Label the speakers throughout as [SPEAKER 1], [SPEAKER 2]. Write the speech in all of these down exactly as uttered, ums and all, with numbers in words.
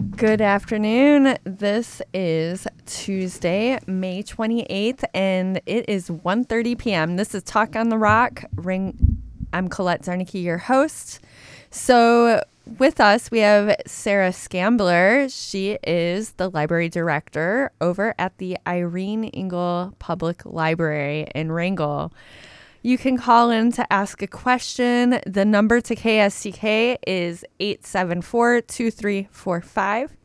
[SPEAKER 1] Good afternoon. This is Tuesday, May twenty-eighth, and it is one thirty p.m. This is Talk on the Rock. Ring. I'm Colette Zarnicki, your host. So with us, we have Sarah Scambler. She is the library director over at the Irene Engel Public Library in Wrangell. You can call in to ask a question. The number to K S T K is eight seven four, two three four five.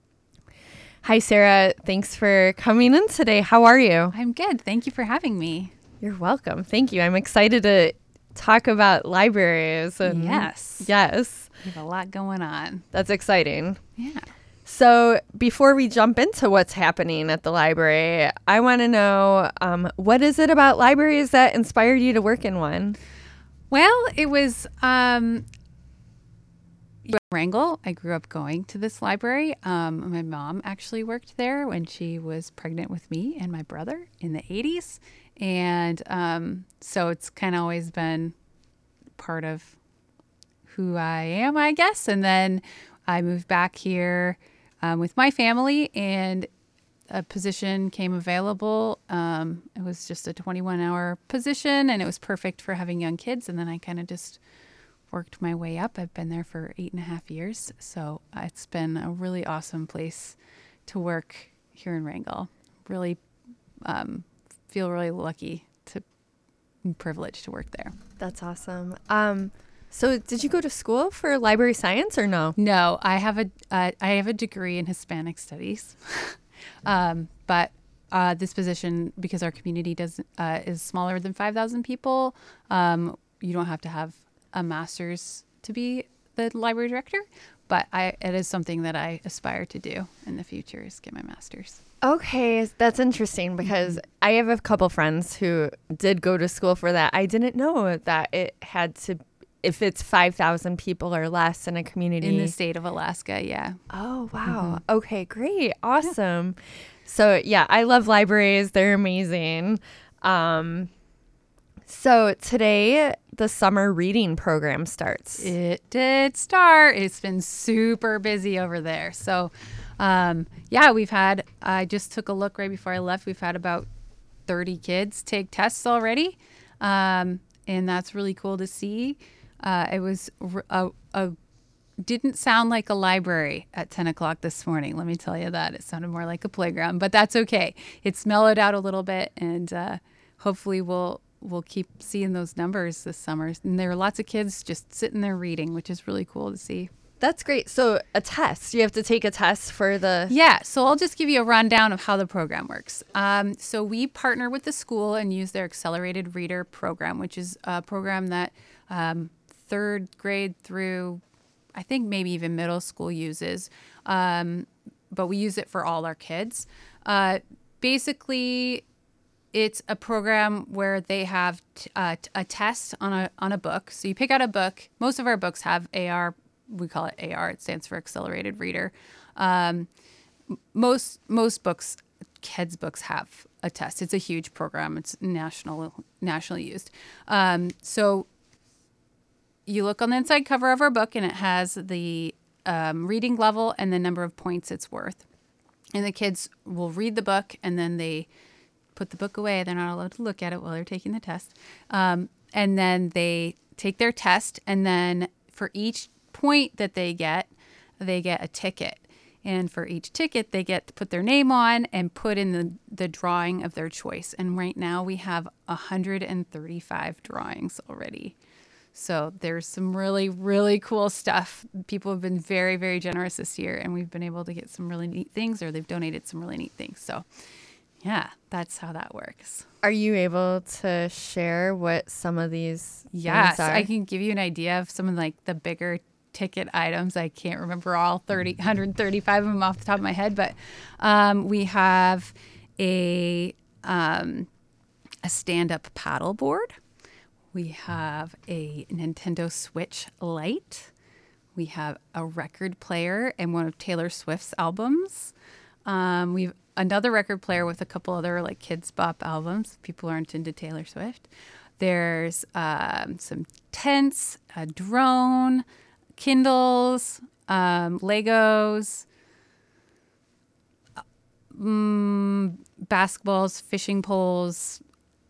[SPEAKER 1] Hi, Sarah. Thanks for coming in today. How are you?
[SPEAKER 2] I'm good. Thank you for having me.
[SPEAKER 1] You're welcome. Thank you. I'm excited to talk about libraries. And
[SPEAKER 2] yes.
[SPEAKER 1] Yes.
[SPEAKER 2] We have a lot going on.
[SPEAKER 1] That's exciting.
[SPEAKER 2] Yeah.
[SPEAKER 1] So before we jump into what's happening at the library, I want to know, um, what is it about libraries that inspired you to work in one?
[SPEAKER 2] Well, it was um, Wrangell. I grew up going to this library. Um, my mom actually worked there when she was pregnant with me and my brother in the eighties. And um, so it's kind of always been part of who I am, I guess. And then I moved back here Um, with my family, and a position came available. Um, it was just a twenty-one hour position, and it was perfect for having young kids. And then I kind of just worked my way up. I've been there for eight and a half years. So uh, it's been a really awesome place to work here in Wrangell. Really um, feel really lucky to and privileged to work there.
[SPEAKER 1] That's awesome. Um, So did you go to school for library science or no?
[SPEAKER 2] No, I have a uh, I have a degree in Hispanic studies, um, but uh, this position, because our community does uh, is smaller than five thousand people, um, you don't have to have a master's to be the library director. But I it is something that I aspire to do in the future, is get my master's.
[SPEAKER 1] Okay, that's interesting because mm-hmm. I have a couple friends who did go to school for that. I didn't know that it had to. If it's five thousand people or less in a community.
[SPEAKER 2] In the state of Alaska, yeah.
[SPEAKER 1] Oh, wow.
[SPEAKER 2] Mm-hmm.
[SPEAKER 1] Okay, great. Awesome. Yeah. So, yeah, I love libraries. They're amazing. Um, so today, the summer reading program starts.
[SPEAKER 2] It did start. It's been super busy over there. So, um, yeah, we've had, I just took a look right before I left. We've had about thirty kids take tests already. Um, and that's really cool to see. Uh, it was a, a didn't sound like a library at ten o'clock this morning. Let me tell you that. It sounded more like a playground, but that's okay. It's mellowed out a little bit, and uh, hopefully we'll we'll keep seeing those numbers this summer. And there are lots of kids just sitting there reading, which is really cool to see.
[SPEAKER 1] That's great. So a test, you have to take a test for the...
[SPEAKER 2] Yeah. So I'll just give you a rundown of how the program works. Um, so we partner with the school and use their Accelerated Reader program, which is a program that um, third grade through, I think maybe even middle school uses. Um, but we use it for all our kids. Uh, basically, it's a program where they have t- uh, t- a test on a on a book. So you pick out a book. Most of our books have A R. We call it A R. It stands for Accelerated Reader. Um, most most books, kids' books, have a test. It's a huge program. It's national nationally used. Um, so you look on the inside cover of our book, and it has the um, reading level and the number of points it's worth. And the kids will read the book, and then they put the book away. They're not allowed to look at it while they're taking the test. Um, and then they take their test, and then for each point that they get, they get a ticket. And for each ticket, they get to put their name on and put in the, the drawing of their choice. And right now we have one hundred thirty-five drawings already. So there's some really, really cool stuff. People have been very, very generous this year, and we've been able to get some really neat things, or they've donated some really neat things. So yeah, that's how that works.
[SPEAKER 1] Are you able to share what some of these
[SPEAKER 2] Yes,
[SPEAKER 1] things are?
[SPEAKER 2] I can give you an idea of some of like the bigger ticket items. I can't remember all thirty, one hundred thirty-five of them off the top of my head, but um, we have a um, a stand-up paddle board. We have a Nintendo Switch Lite. We have a record player and one of Taylor Swift's albums. Um, we've another record player with a couple other like kids bop albums. People aren't into Taylor Swift. There's um, some tents, a drone, Kindles, um, Legos, mm, basketballs, fishing poles,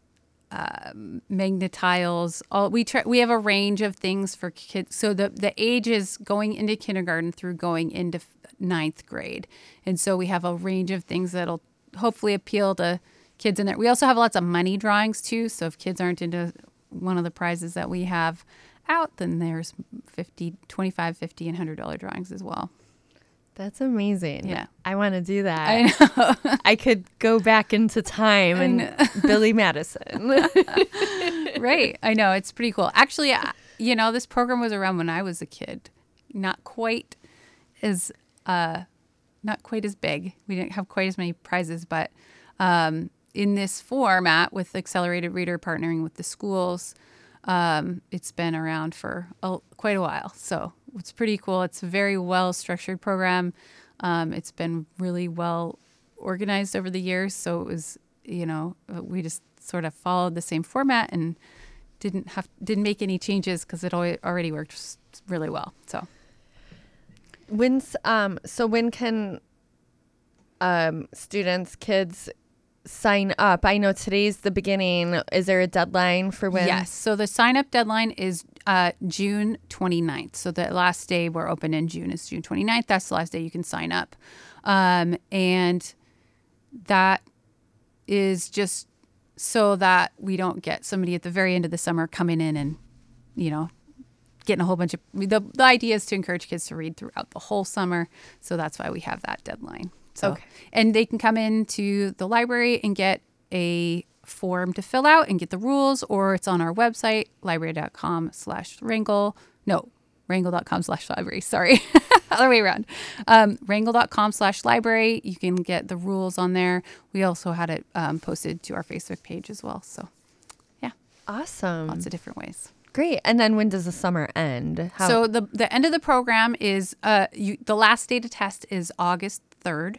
[SPEAKER 2] um, magnetiles. All we try. We have a range of things for kids. So the the age is going into kindergarten through going into f- ninth grade, and so we have a range of things that'll hopefully appeal to kids in there. We also have lots of money drawings too. So if kids aren't into one of the prizes that we have out, then there's fifty, twenty-five, fifty, and one hundred dollar drawings as well.
[SPEAKER 1] That's amazing.
[SPEAKER 2] Yeah.
[SPEAKER 1] I want to do that.
[SPEAKER 2] I know.
[SPEAKER 1] I could go back into time and Billy Madison.
[SPEAKER 2] Right. I know. It's pretty cool. Actually, I- you know, this program was around when I was a kid. Not quite as, uh, not quite as big. We didn't have quite as many prizes, but um, in this format with Accelerated Reader partnering with the schools, um, it's been around for a, quite a while. So it's pretty cool. It's a very well structured program. Um, it's been really well organized over the years. So it was, you know, we just sort of followed the same format and didn't have didn't make any changes because it al- already worked s- really well. So
[SPEAKER 1] When's um so when can um students, kids sign up? I know today's the beginning. Is there a deadline for when?
[SPEAKER 2] yes, so the sign up deadline is uh, June twenty-ninth. So the last day we're open in June is June twenty-ninth. That's the last day you can sign up, um, and that is just so that we don't get somebody at the very end of the summer coming in and, you know, getting a whole bunch of, the, the idea is to encourage kids to read throughout the whole summer. So that's why we have that deadline. So,
[SPEAKER 1] Okay.
[SPEAKER 2] and they can come into the library and get a form to fill out and get the rules, or it's on our website, library.com slash wrangle. No, wrangle.com slash library. Sorry. Other way around. Um, wrangle.com slash library. You can get the rules on there. We also had it um, posted to our Facebook page as well. So yeah,
[SPEAKER 1] Awesome.
[SPEAKER 2] lots of different ways.
[SPEAKER 1] Great. And then when does the summer end? How-
[SPEAKER 2] So the the end of the program is uh you, the last day to test is August third,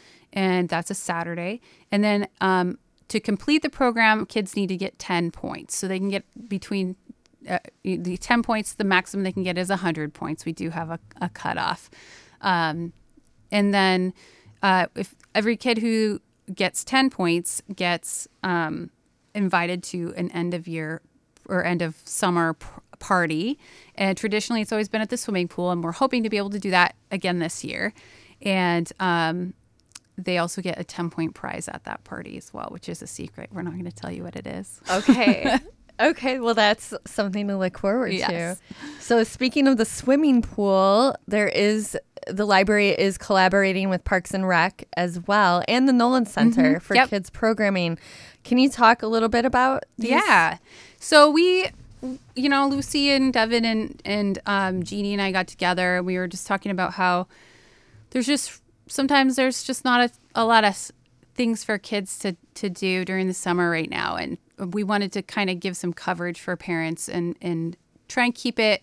[SPEAKER 2] and that's a Saturday. And then um, to complete the program, kids need to get ten points. So they can get between uh, the ten points. The maximum they can get is one hundred points. We do have a, a cutoff. Um, and then uh, if every kid who gets ten points gets um, invited to an end of year or end of summer p- party. And traditionally it's always been at the swimming pool, and we're hoping to be able to do that again this year. And um, they also get a ten point prize at that party as well, which is a secret. We're not going to tell you what it is.
[SPEAKER 1] Okay. Okay. Well, that's something to look forward
[SPEAKER 2] Yes.
[SPEAKER 1] to. So speaking of the swimming pool, there is, the library is collaborating with Parks and Rec as well, and the Nolan Center for
[SPEAKER 2] Yep.
[SPEAKER 1] kids programming. Can you talk a little bit about these?
[SPEAKER 2] Yeah. So we, you know, Lucy and Devin and, and um, Jeannie and I got together, and we were just talking about how there's just, sometimes there's just not a, a lot of s- things for kids to, to do during the summer right now. And we wanted to kind of give some coverage for parents and, and try and keep it,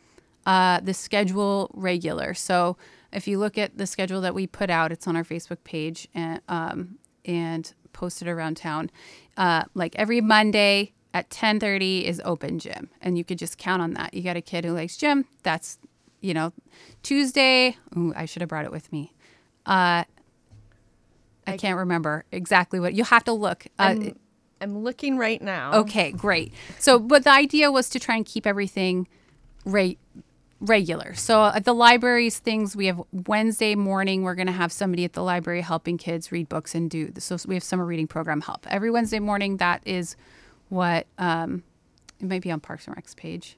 [SPEAKER 2] uh, the schedule regular. So if you look at the schedule that we put out, it's on our Facebook page and, um, and posted around town. Uh, like every Monday at ten thirty is open gym, and you could just count on that. You got a kid who likes gym. That's, you know, Tuesday. Ooh, I should have brought it with me. Uh, I can't remember exactly what. You'll have to look. Uh,
[SPEAKER 1] I'm, I'm looking right now.
[SPEAKER 2] Okay, great. So, but the idea was to try and keep everything re- regular. So at the library's things, we have Wednesday morning, we're going to have somebody at the library helping kids read books and do, so we have summer reading program help. Every Wednesday morning, that is what, um, it might be on Parks and Rec's page.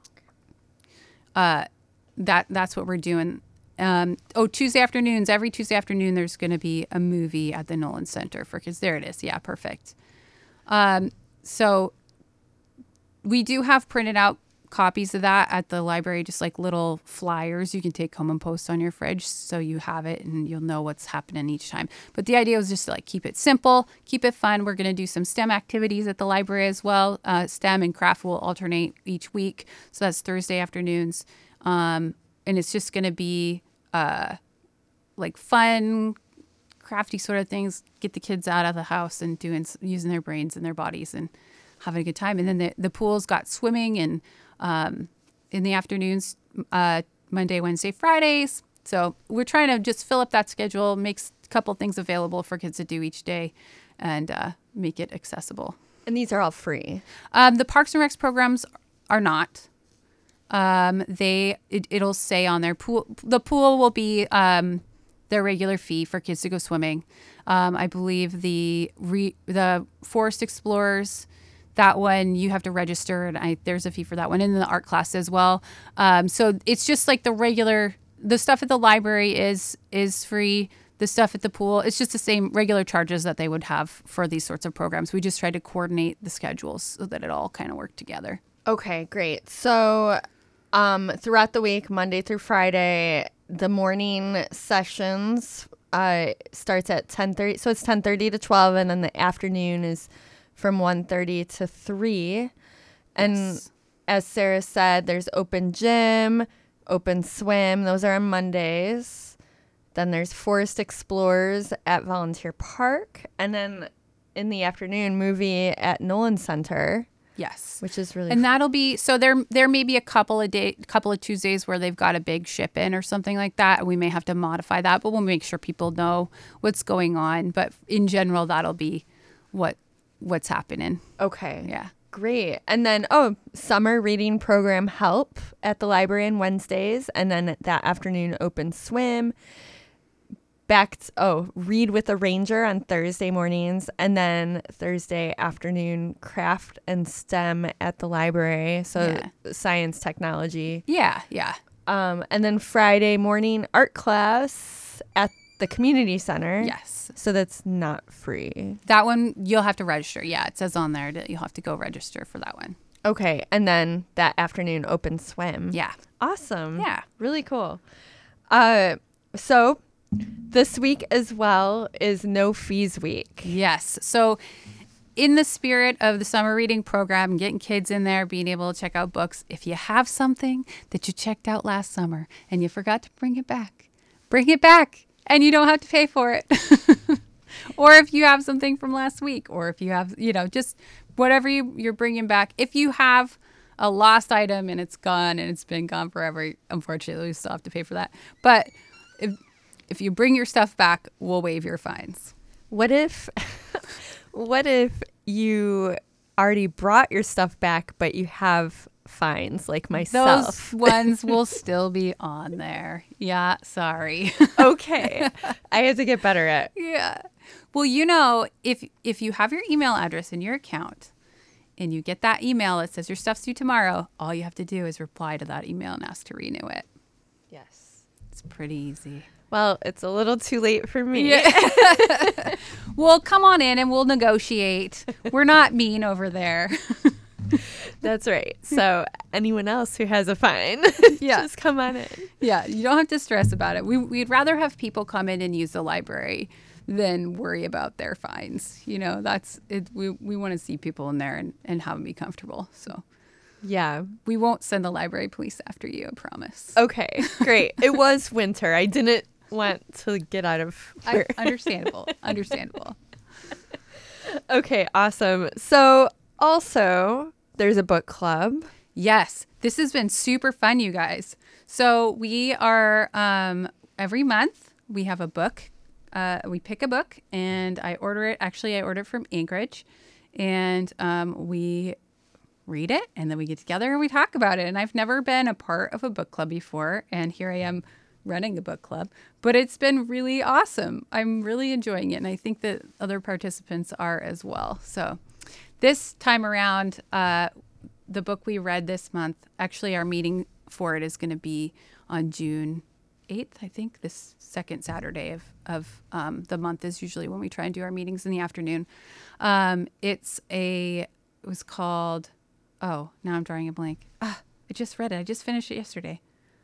[SPEAKER 2] Uh, that That's what we're doing. Um, oh, Tuesday afternoons, every Tuesday afternoon, there's going to be a movie at the Nolan Center for kids. There it is. Yeah, perfect. Um, so we do have printed out copies of that at the library, just like little flyers you can take home and post on your fridge, so you have it and you'll know what's happening each time. But the idea was just to like keep it simple, keep it fun. We're going to do some STEM activities at the library as well. Uh, STEM and craft will alternate each week, so that's Thursday afternoons. Um, and it's just going to be uh, like fun, crafty sort of things. Get the kids out of the house and doing using their brains and their bodies and having a good time. And then the the pool's got swimming and um, in the afternoons, uh, Monday, Wednesday, Fridays. So we're trying to just fill up that schedule, make a couple things available for kids to do each day, and uh, make it accessible.
[SPEAKER 1] And these are all free.
[SPEAKER 2] Um, the Parks and Recs programs are not. Um, they it, it'll say on their pool. The pool will be um, their regular fee for kids to go swimming. Um, I believe the re, the Forest Explorers, that one you have to register, and I, there's a fee for that one, and then the art class as well. Um, so it's just like the regular. The stuff at the library is is free. The stuff at the pool, it's just the same regular charges that they would have for these sorts of programs. We just tried to coordinate the schedules so that it all kind of worked together.
[SPEAKER 1] Okay, great. So um, throughout the week, Monday through Friday, the morning sessions uh, starts at ten thirty. So it's ten thirty to twelve, and then the afternoon is from one thirty to three. And
[SPEAKER 2] Yes.
[SPEAKER 1] as Sarah said, there's open gym, open swim. Those are on Mondays. Then there's Forest Explorers at Volunteer Park. And then in the afternoon, movie at Nolan Center,
[SPEAKER 2] Yes.
[SPEAKER 1] which is really
[SPEAKER 2] And that'll be, so there there may be a couple of day, couple of Tuesdays where they've got a big ship in or something like that. We may have to modify that, but we'll make sure people know what's going on. But in general, that'll be what what's happening.
[SPEAKER 1] okay.
[SPEAKER 2] Yeah.
[SPEAKER 1] Great. And then, oh, summer reading program help at the library on Wednesdays. And then that afternoon, open swim. Back, to, oh, read with a ranger on Thursday mornings. And then Thursday afternoon, craft and STEM at the library. So
[SPEAKER 2] Yeah.
[SPEAKER 1] science, technology.
[SPEAKER 2] Yeah. Yeah.
[SPEAKER 1] Um, and then Friday morning, art class at the community center.
[SPEAKER 2] Yes.
[SPEAKER 1] So that's not free.
[SPEAKER 2] That one, you'll have to register. Yeah. It says on there that you'll have to go register for that one.
[SPEAKER 1] Okay. And then that afternoon, open swim.
[SPEAKER 2] Yeah.
[SPEAKER 1] Awesome.
[SPEAKER 2] Yeah.
[SPEAKER 1] Really cool. Uh, so this week as well is no fees week.
[SPEAKER 2] Yes. So in the spirit of the summer reading program, getting kids in there, being able to check out books, if you have something that you checked out last summer and you forgot to bring it back, bring it back and you don't have to pay for it. Or if you have something from last week, or if you have, you know, just whatever you, you're bringing back. If you have a lost item and it's gone and it's been gone forever, unfortunately, we still have to pay for that. But if If you bring your stuff back, we'll waive your fines.
[SPEAKER 1] What if what if you already brought your stuff back but you have fines like myself?
[SPEAKER 2] Those ones will still be on there. Yeah, sorry.
[SPEAKER 1] Okay. I have to get better at.
[SPEAKER 2] Yeah. Well, you know, if if you have your email address in your account and you get that email that says your stuff's due tomorrow, all you have to do is reply to that email and ask to renew it.
[SPEAKER 1] Yes.
[SPEAKER 2] It's pretty easy.
[SPEAKER 1] Well, it's a little too late for me.
[SPEAKER 2] Yeah. Well, come on in and we'll negotiate. We're not mean over there.
[SPEAKER 1] That's right. So anyone else who has a fine,
[SPEAKER 2] Yeah.
[SPEAKER 1] just come on in.
[SPEAKER 2] Yeah, you don't have to stress about it. We, we'd rather have people come in and use the library than worry about their fines. You know, that's it. We, we want to see people in there and, and have them be comfortable. So
[SPEAKER 1] Yeah.
[SPEAKER 2] we won't send the library police after you, I promise.
[SPEAKER 1] Okay, great. It was winter. I didn't want to get out of
[SPEAKER 2] I,
[SPEAKER 1] work.
[SPEAKER 2] understandable. Understandable.
[SPEAKER 1] Okay, awesome. So also there's a book club.
[SPEAKER 2] Yes, this has been super fun, you guys. So we are um, every month we have a book. Uh, we pick a book and I order it. Actually, I order it from Anchorage, and um, we read it, and then we get together and we talk about it. And I've never been a part of a book club before, and here I am running a book club, but it's been really awesome. I'm really enjoying it, and I think that other participants are as well. So this time around, uh, the book we read this month, actually our meeting for it is going to be on June eighth, I think. This second Saturday of, of um, the month is usually when we try and do our meetings in the afternoon. Um, it's a, it was called, oh, now I'm drawing a blank. Ah, I just read it. I just finished it yesterday.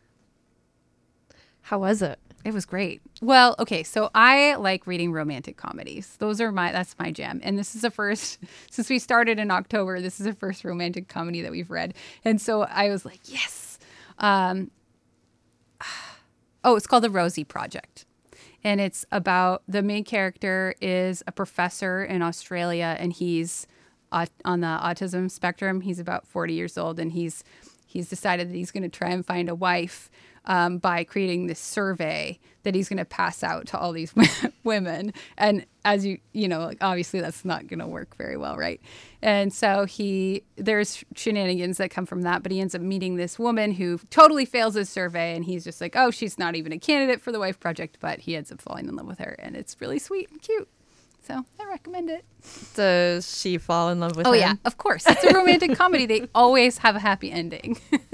[SPEAKER 1] How was it?
[SPEAKER 2] It was great. Well, okay, so I like reading romantic comedies. Those are my, that's my jam. And this is the first, since we started in October, this is the first romantic comedy that we've read. And so I was like, yes. Um, oh, it's called The Rosie Project. And it's about, the main character is a professor in Australia, and he's aut- on the autism spectrum. He's about forty years old, and he's he's decided that he's going to try and find a wife um, by creating this survey that he's going to pass out to all these women. And as you, you know, like, obviously that's not going to work very well, right? And so he, there's shenanigans that come from that, but he ends up meeting this woman who totally fails his survey. And he's just like, oh, she's not even a candidate for the Wife Project, but he ends up falling in love with her. And it's really sweet and cute. So I recommend it.
[SPEAKER 1] Does she fall in love with
[SPEAKER 2] oh,
[SPEAKER 1] him?
[SPEAKER 2] Oh, yeah, of course. It's a romantic comedy. They always have a happy ending.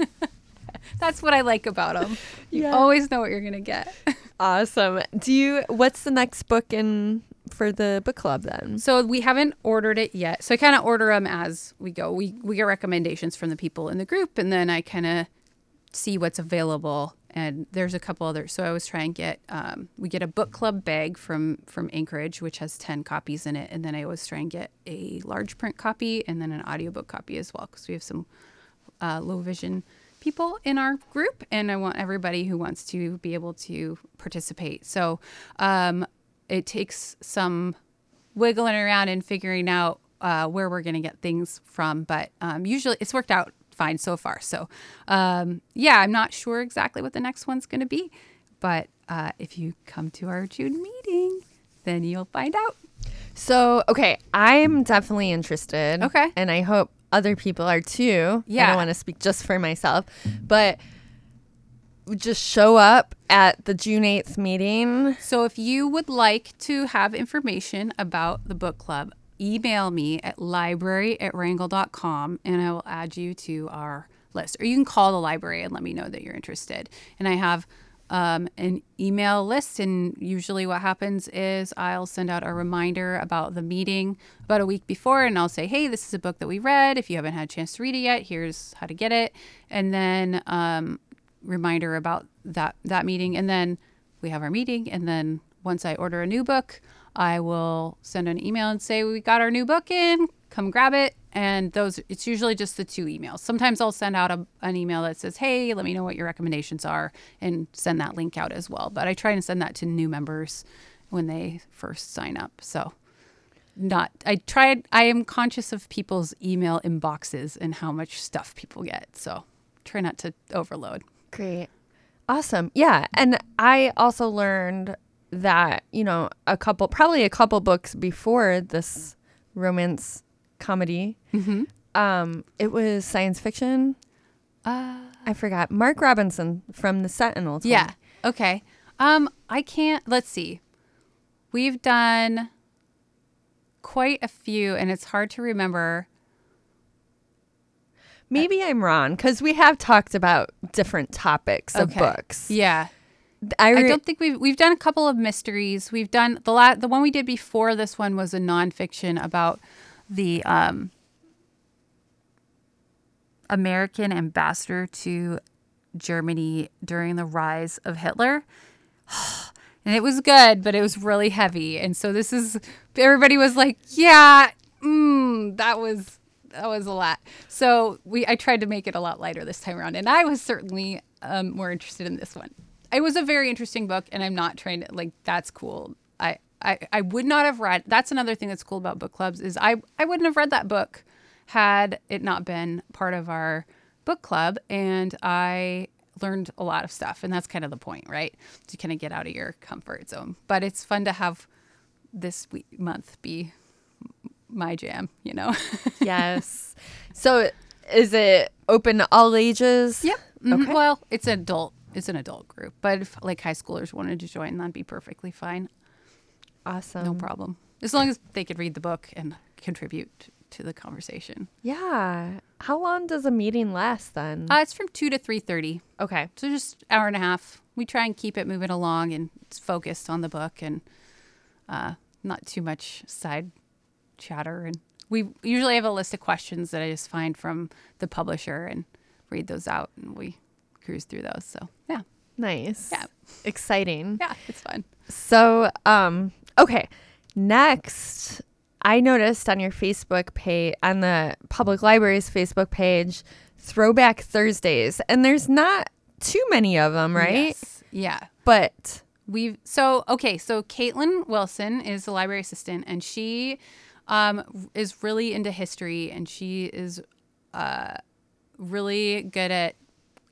[SPEAKER 2] That's what I like about them. You yeah. always know what you're going to get.
[SPEAKER 1] Awesome. Do you, what's the next book in for the book club then?
[SPEAKER 2] So we haven't ordered it yet. So I kind of order them as we go. We, we get recommendations from the people in the group, and then I kind of see what's available. And there's a couple others. So I always try and get, um, we get a book club bag from, from Anchorage, which has ten copies in it. And then I always try and get a large print copy and then an audiobook copy as well, because we have some uh, low vision people in our group. And I want everybody who wants to be able to participate. So um, it takes some wiggling around and figuring out uh, where we're going to get things from. But um, usually it's worked out fine so far. So, um, yeah, I'm not sure exactly what the next one's going to be, but uh, if you come to our June meeting, then you'll find out.
[SPEAKER 1] So, okay, I'm definitely interested.
[SPEAKER 2] Okay.
[SPEAKER 1] And I hope other people are too.
[SPEAKER 2] Yeah.
[SPEAKER 1] I don't want to speak just for myself, but just show up at the June eighth meeting.
[SPEAKER 2] So if you would like to have information about the book club, email me at library at wrangle dot com and I will add you to our list. Or you can call the library and let me know that you're interested. And I have um, an email list, and usually what happens is I'll send out a reminder about the meeting about a week before, and I'll say, hey, this is a book that we read. If you haven't had a chance to read it yet, here's how to get it. And then um, reminder about that, that meeting. And then we have our meeting. And then once I order a new book, I will send an email and say, we got our new book in, come grab it. And those, it's usually just the two emails. Sometimes I'll send out a, an email that says, hey, let me know what your recommendations are, and send that link out as well. But I try and send that to new members when they first sign up. So not, I tried, I am conscious of people's email inboxes and how much stuff people get. So try not to overload.
[SPEAKER 1] Great. Awesome. Yeah. And I also learned that, you know, a couple, probably a couple books before this romance comedy,
[SPEAKER 2] mm-hmm.
[SPEAKER 1] um, it was science fiction.
[SPEAKER 2] Uh,
[SPEAKER 1] I forgot. Mark Robinson from the Sentinel. told
[SPEAKER 2] yeah.
[SPEAKER 1] me.
[SPEAKER 2] Okay. Um, I can't, let's see. We've done quite a few, and it's hard to remember.
[SPEAKER 1] Maybe I'm wrong, because we have talked about different topics of
[SPEAKER 2] Okay.
[SPEAKER 1] books.
[SPEAKER 2] Yeah.
[SPEAKER 1] I, re-
[SPEAKER 2] I don't think we've we've done a couple of mysteries. We've done the la- the one we did before this one was a nonfiction about the um, American ambassador to Germany during the rise of Hitler. And it was good, but it was really heavy. And so this is, everybody was like, yeah, mm, that was that was a lot. So we I tried to make it a lot lighter this time around. And I was certainly um, more interested in this one. It was a very interesting book, and I'm not trying to, like, that's cool. I, I, I would not have read, that's another thing that's cool about book clubs is I, I wouldn't have read that book had it not been part of our book club, and I learned a lot of stuff, and that's kind of the point, right? To kind of get out of your comfort zone. But it's fun to have this week, month be my jam, you know?
[SPEAKER 1] Yes. So is it open to all ages?
[SPEAKER 2] Yep. Mm-hmm.
[SPEAKER 1] Okay.
[SPEAKER 2] Well, it's adult. It's an adult group, but if like high schoolers wanted to join, that'd be perfectly fine.
[SPEAKER 1] Awesome.
[SPEAKER 2] No problem. As long as they could read the book and contribute to the conversation.
[SPEAKER 1] Yeah. How long does a meeting last then?
[SPEAKER 2] Uh, it's from two to three thirty.
[SPEAKER 1] Okay.
[SPEAKER 2] So just hour and a half. We try and keep it moving along, and it's focused on the book, and uh, not too much side chatter. And we usually have a list of questions that I just find from the publisher and read those out, and we cruise through those. So yeah.
[SPEAKER 1] Nice.
[SPEAKER 2] Yeah.
[SPEAKER 1] Exciting.
[SPEAKER 2] Yeah, it's fun.
[SPEAKER 1] So, um, okay. Next, I noticed on your Facebook page, on the public library's Facebook page, Throwback Thursdays, and there's not too many of them, right?
[SPEAKER 2] Yes. Yeah.
[SPEAKER 1] But
[SPEAKER 2] We've so okay. So Caitlin Wilson is the library assistant, and she um, is really into history, and she is uh, really good at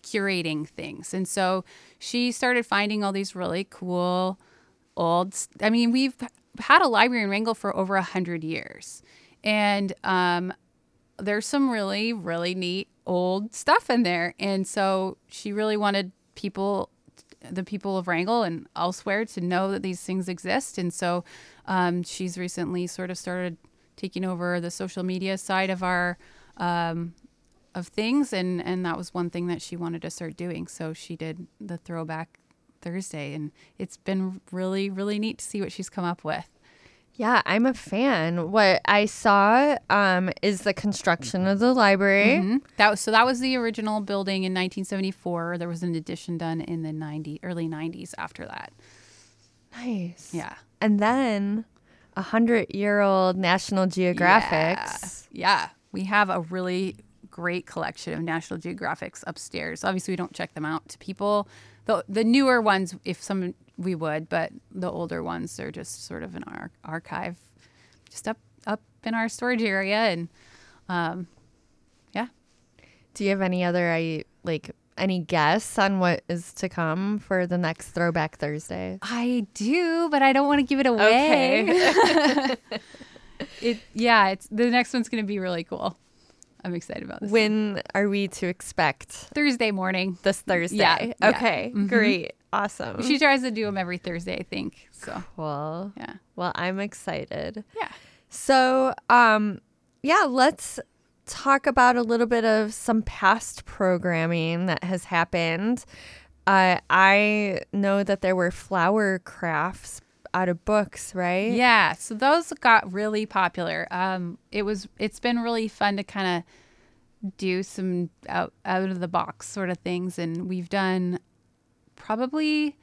[SPEAKER 2] curating things. And so she started finding all these really cool old, I mean, we've had a library in Wrangell for over a hundred years. And um, there's some really, really neat old stuff in there. And so she really wanted people, the people of Wrangell and elsewhere, to know that these things exist. And so um, she's recently sort of started taking over the social media side of our um, of things, and and that was one thing that she wanted to start doing. So she did the Throwback Thursday, and it's been really, really neat to see what she's come up with.
[SPEAKER 1] Yeah, I'm a fan. What I saw um, is the construction of the library.
[SPEAKER 2] Mm-hmm. That was so that was the original building in nineteen seventy-four. There was an addition done in the ninety early nineties after that.
[SPEAKER 1] Nice.
[SPEAKER 2] Yeah.
[SPEAKER 1] And then a hundred-year-old National Geographics.
[SPEAKER 2] Yeah. yeah, we have a really great collection of National Geographics upstairs. Obviously, we don't check them out to people. The the newer ones, if some we would, but the older ones are just sort of in our archive, just up up in our storage area. And um, yeah.
[SPEAKER 1] Do you have any other I like any guess on what is to come for the next Throwback Thursday?
[SPEAKER 2] I do, but I don't want to give it away. Okay. it yeah, it's the next one's going to be really cool. I'm excited about this.
[SPEAKER 1] When one. Are we to expect?
[SPEAKER 2] Thursday morning.
[SPEAKER 1] This Thursday.
[SPEAKER 2] Yeah.
[SPEAKER 1] Okay.
[SPEAKER 2] Yeah. Mm-hmm.
[SPEAKER 1] Great. Awesome.
[SPEAKER 2] She tries to do them every Thursday, I think. So
[SPEAKER 1] cool.
[SPEAKER 2] Yeah.
[SPEAKER 1] Well, I'm excited.
[SPEAKER 2] Yeah.
[SPEAKER 1] So, um, yeah, let's talk about a little bit of some past programming that has happened. Uh, I know that there were flower crafts out of books, right?
[SPEAKER 2] Yeah. So those got really popular. Um, it was, it's been really fun to kind of do some out, out of the box sort of things. And we've done probably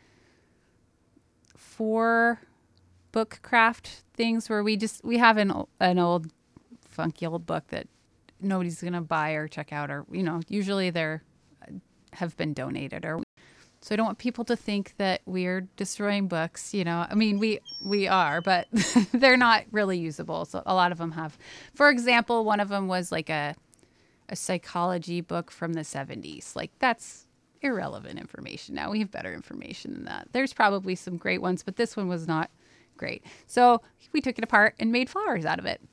[SPEAKER 2] four book craft things where we just, we have an, an old funky old book that nobody's going to buy or check out, or, you know, usually they're have been donated, or so I don't want people to think that we're destroying books, you know. I mean, we we are, but they're not really usable. So a lot of them have. For example, one of them was like a a psychology book from the seventies. Like, that's irrelevant information now. We have better information than that. There's probably some great ones, but this one was not great. So we took it apart and made flowers out of it.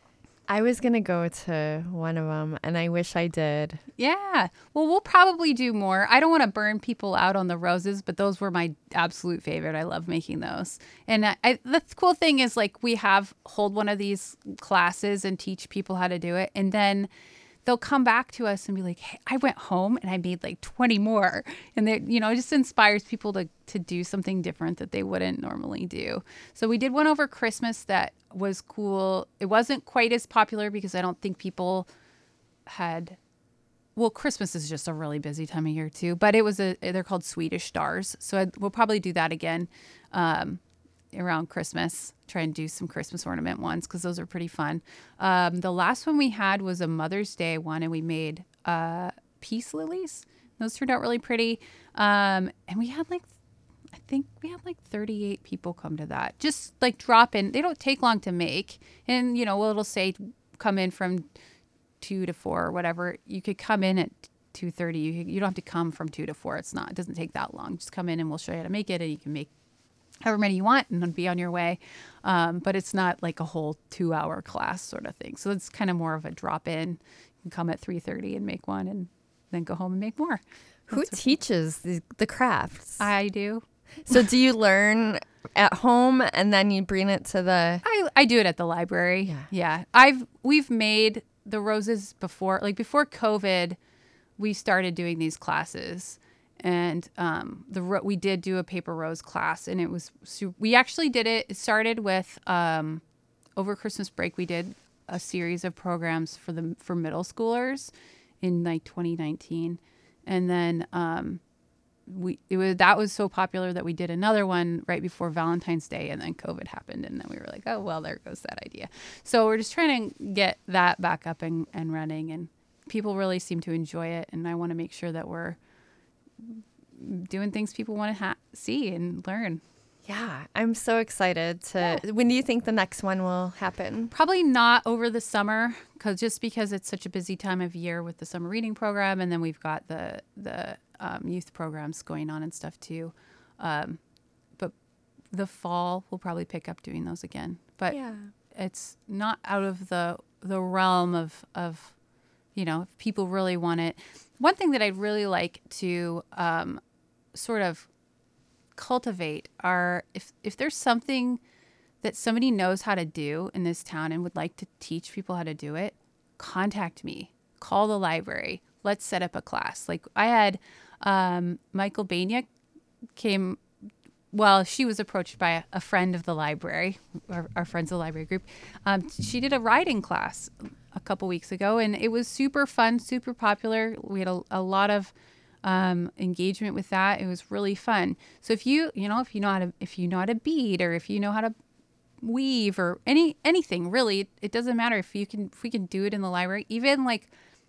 [SPEAKER 1] I was going to go to one of them, and I wish I did.
[SPEAKER 2] Yeah. Well, we'll probably do more. I don't want to burn people out on the roses, but those were my absolute favorite. I love making those. And I, I, the cool thing is, like, we have hold one of these classes and teach people how to do it. And then they'll come back to us and be like, hey, I went home and I made like twenty more. And they, you know, it just inspires people to, to do something different that they wouldn't normally do. So we did one over Christmas that was cool. It wasn't quite as popular because I don't think people had, well, Christmas is just a really busy time of year too, but it was a, they're called Swedish stars. So I'd, we'll probably do that again um, around Christmas, try and do some Christmas ornament ones, because those are pretty fun. Um, the last one we had was a Mother's Day one, and we made uh, peace lilies. Those turned out really pretty. Um, and we had like, I think we had like thirty-eight people come to that. Just like drop in. They don't take long to make. And, you know, well, it'll say come in from two to four or whatever. You could come in at two thirty. You, you don't have to come from two to four. It's not, it doesn't take that long. Just come in and we'll show you how to make it, and you can make however many you want and then be on your way. Um, but it's not like a whole two hour class sort of thing. So it's kind of more of a drop in. You can come at three thirty and make one and then go home and make more.
[SPEAKER 1] Who That's teaches the, the crafts?
[SPEAKER 2] I do.
[SPEAKER 1] So do you learn at home and then you bring it to the...
[SPEAKER 2] I, I do it at the library.
[SPEAKER 1] Yeah.
[SPEAKER 2] Yeah. I've, we've made the roses before, like before COVID, we started doing these classes. And um, the ro- we did do a paper rose class, and it was su- we actually did it. It started with um, over Christmas break. We did a series of programs for the for middle schoolers in like twenty nineteen, and then um, we it was that was so popular that we did another one right before Valentine's Day, and then COVID happened, and then we were like, oh well, there goes that idea. So we're just trying to get that back up and, and running, and people really seem to enjoy it, and I want to make sure that we're doing things people want to ha- see and learn.
[SPEAKER 1] Yeah, I'm so excited to. Yeah. When do you think the next one will happen?
[SPEAKER 2] Probably not over the summer, because just because it's such a busy time of year with the summer reading program, and then we've got the the um, youth programs going on and stuff too. Um, but the fall we'll probably pick up doing those again. But
[SPEAKER 1] Yeah.
[SPEAKER 2] it's not out of the the realm of of you know, if people really want it. One thing that I'd really like to um, sort of cultivate are if if there's something that somebody knows how to do in this town and would like to teach people how to do it, contact me. Call the library. Let's set up a class. Like I had um, Michael Bania came. Well, she was approached by a, a friend of the library, our, our friends of the library group. Um, she did a writing class a couple weeks ago, and it was super fun, super popular. We had a, a lot of um, engagement with that. It was really fun. So if you, you know, if you know how to, if you know how to bead, or if you know how to weave, or any anything really, it, it doesn't matter if you can. If we can do it in the library, even like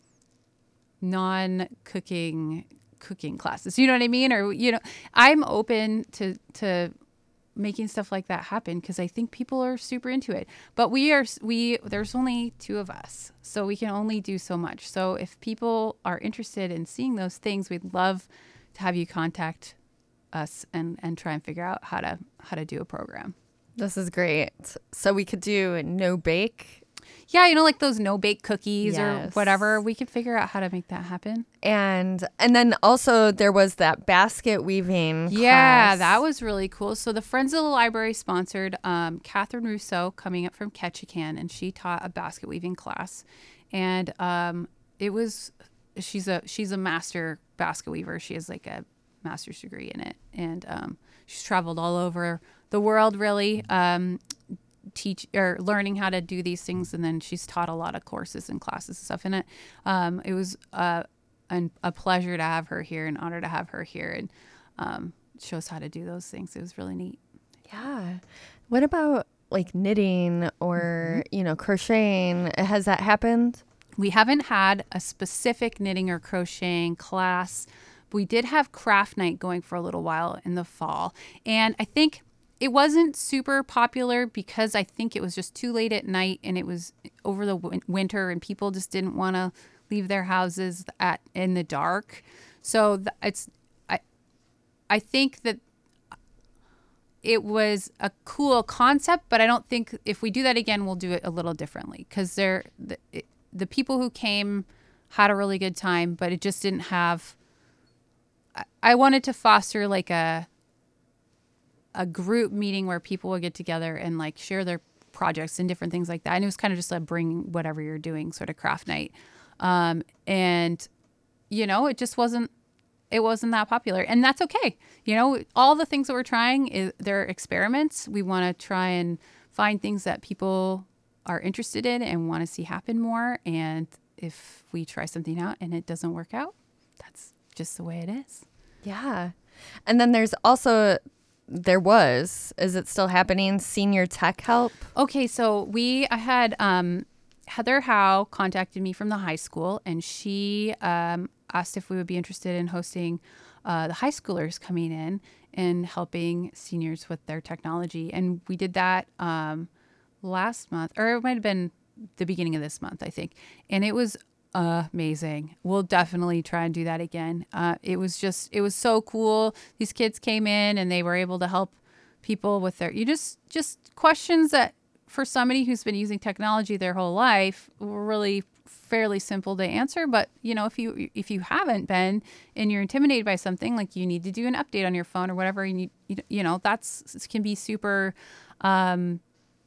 [SPEAKER 2] non-cooking. cooking classes, you know what I mean? Or, you know, I'm open to, to making stuff like that happen because I think people are super into it, but we are, we, there's only two of us, so we can only do so much. So if people are interested in seeing those things, we'd love to have you contact us and, and try and figure out how to, how to do a program.
[SPEAKER 1] This is great. So we could do no bake.
[SPEAKER 2] Yeah, you know, like those no-bake cookies
[SPEAKER 1] Yes.
[SPEAKER 2] or whatever. We could figure out how to make that happen.
[SPEAKER 1] And and then also there was that basket weaving
[SPEAKER 2] Yeah,
[SPEAKER 1] class.
[SPEAKER 2] that was really cool. So the Friends of the Library sponsored um, Catherine Rousseau coming up from Ketchikan, and she taught a basket weaving class. And um, it was, she's a she's a master basket weaver. She has like a master's degree in it. And um, she's traveled all over the world, really. Um, teach or learning how to do these things, and then she's taught a lot of courses and classes and stuff in it. Um, it was uh, an, a pleasure to have her here, an honor to have her here, and um, show us how to do those things. It was really neat.
[SPEAKER 1] Yeah. What about like knitting or, mm-hmm. you know, crocheting? Has that happened?
[SPEAKER 2] We haven't had a specific knitting or crocheting class. We did have craft night going for a little while in the fall, and I think it wasn't super popular because I think it was just too late at night, and it was over the w- winter, and people just didn't want to leave their houses at in the dark. So th- it's I I think that it was a cool concept, but I don't think if we do that again, we'll do it a little differently because they're the, it, the people who came had a really good time, but it just didn't have. I, I wanted to foster like a. a group meeting where people would get together and like share their projects and different things like that. And it was kind of just like bring whatever you're doing sort of craft night. Um, and, you know, it just wasn't, it wasn't that popular, and that's okay. You know, all the things that we're trying is they're experiments. We want to try and find things that people are interested in and want to see happen more. And if we try something out and it doesn't work out, that's just the way it is.
[SPEAKER 1] Yeah. And then there's also There was, is it still happening? Senior Tech Help?
[SPEAKER 2] Okay, so we, I had um, Heather Howe contacted me from the high school, and she um, asked if we would be interested in hosting uh, the high schoolers coming in and helping seniors with their technology. And we did that um, last month, or it might have been the beginning of this month, I think. And it was amazing. We'll definitely try and do that again. Uh, it was just, it was so cool. These kids came in and they were able to help people with their, you just, just questions that for somebody who's been using technology their whole life were really fairly simple to answer. But, you know, if you, if you haven't been and you're intimidated by something, like you need to do an update on your phone or whatever, and you, you, you know, that's, can be super, um,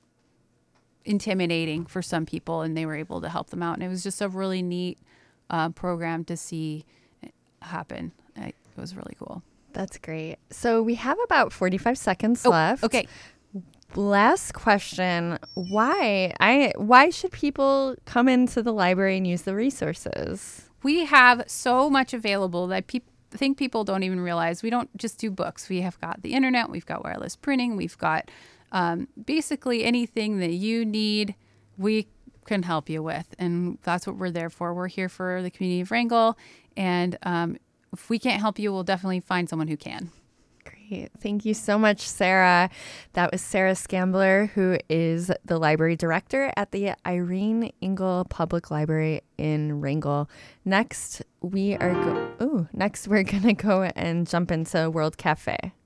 [SPEAKER 2] intimidating for some people, and they were able to help them out. And it was just a really neat uh, program to see happen. I, it was really cool.
[SPEAKER 1] That's great. So we have about forty-five seconds
[SPEAKER 2] oh,
[SPEAKER 1] left.
[SPEAKER 2] Okay.
[SPEAKER 1] Last question. Why? I why should people come into the library and use the resources?
[SPEAKER 2] We have so much available that people I think people don't even realize. We don't just do books. We have got the internet, we've got wireless printing, we've got Um, basically anything that you need, we can help you with. And that's what we're there for. We're here for the community of Wrangell. And um, if we can't help you, we'll definitely find someone who can.
[SPEAKER 1] Great. Great. Thank you so much, Sarah. That was Sarah Scambler, who is the library director at the Irene Engel Public Library in Wrangell. Next, we are go- Ooh, next we're going to go and jump into World Cafe.